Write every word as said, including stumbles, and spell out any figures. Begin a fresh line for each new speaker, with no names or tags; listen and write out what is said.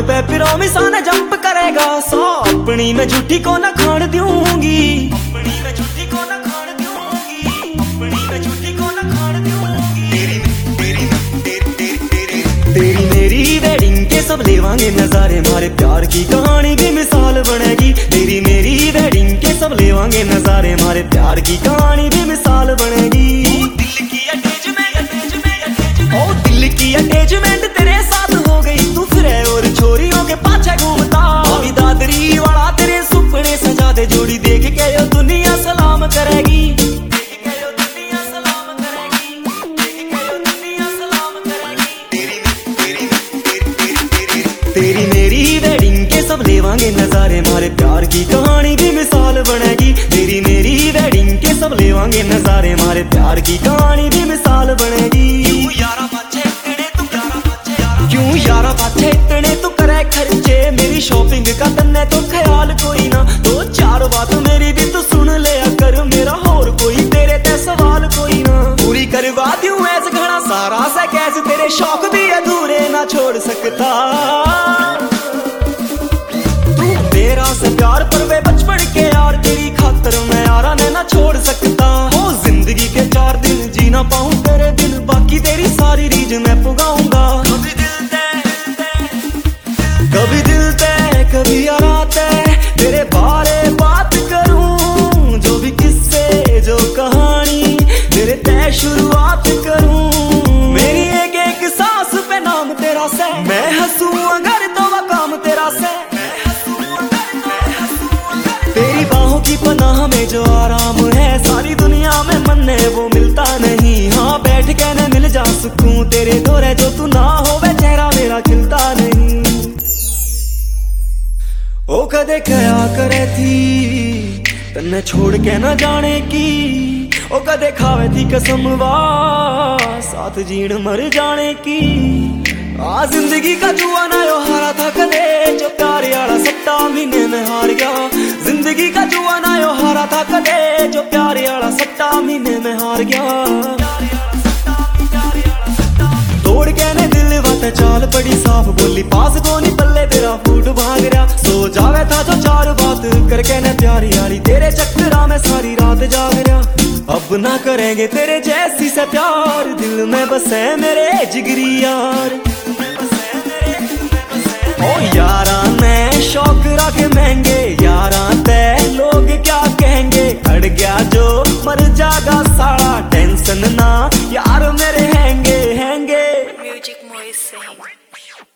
पे प्रॉमिस आने जंप करेगा सो अपनी मैं झूठी को न खान दूंगी, अपनी मैं झूठी को न खान दूंगी, अपनी मैं झूठी को न खान दूंगी। तेरी तेरी तेरी तेरी तेरी मेरी वेडिंग के सब लेवांगे नजारे, मारे प्यार की कहानी भी मिसाल बनेगी। तेरी मेरी वेडिंग के सब लेवांगे नजारे, मारे प्यार की कहानी भी मिसाल बनेगी। दिल की अटैचमेंट, ओ दिल की अटैचमेंट तेरे साथ हो गई, तू फिर और छोरियों के पाछे घूमता। अभी दादरी वाला तेरे सुपने सजा दे, जोड़ी देख के यो दुनिया सलाम करेगी, देख के यो दुनिया सलाम करेगी, देख के यो दुनिया सलाम करेगी। तेरी तेरी तेरी तेरी तेरी मेरी वेडिंग के सब लेवांगे नजारे, मारे प्यार की कहानी भी मिसाल बनेगी। तेरी मेरी वेडिंग के सब लेवांगे नजारे, मारे प्यार की कहानी भी मिसाल बनेगी। क्यों यारा पाछे इतने तू करे खर्चे, मेरी शॉपिंग का तन्ने तो ख्याल कोई ना। दो चार बात मेरी भी तू सुन लिया कर, मेरा और कोई तेरे ते सवाल कोई ना। पूरी करवा दूं ऐस घड़ा सारा से कैसे, तेरे शौक भी अधूरे ना छोड़ सकता। तू तेरा से प्यार पर वे बचपन के यार, तेरी खातर मैं यारा ने ना छोड़ सकता। ओ जिंदगी के चार दिन जी ना पाऊं तेरे दिन, बाकी तेरी सारी रीझ मैं पुगाऊंगा। कभी दिल ते कभी आते तेरे बारे बात करूं, जो भी किस्से जो कहानी तेरे ते शुरुआत करूं। मेरी एक एक सांस पे नाम तेरा से, मैं हंसूं अगर तो वो काम तेरा से। तेरी बाहों की पनाह में जो आराम है, सारी दुनिया में मन्ने वो मिलता नहीं। हाँ बैठ के न मिल जा सुकून तेरे दौरे, जो तू ना हो वे चेहरा मेरा खिलता नहीं। ओ कदे क्या करे थी तन्ने छोड़ के न जाने की, ओ कदे खावे थी कसम वा साथ जीण मर जाने की। आ जिंदगी का जुआ ना यो हारा था कदे, जो प्यार यारा सट्टा महीने में हार गया। जिंदगी का जुआ ना यो हारा था कदे, जो प्यार यारा सट्टा महीने में हार गया। तोड़ के ने दिल बात चाल पड़ी साफ, बोली पास को नहीं पल्ले तेरा फूट भाग रहा। सो जावे था जो चार बात करके ने प्यारी यारी, तेरे चक्करा में सारी रात जाग रहा। अब ना करेंगे तेरे जैसी से प्यार, दिल में बसे मेरे जिगरी यार। ओ यारा मैं शौक रख महंगे, यारा ते लोग क्या कहेंगे। अड़ गया जो मर जागा साड़ा, टेंशन ना यार मेरे हैंगे हैंगे।
म्यूजिक मोइस सिंह।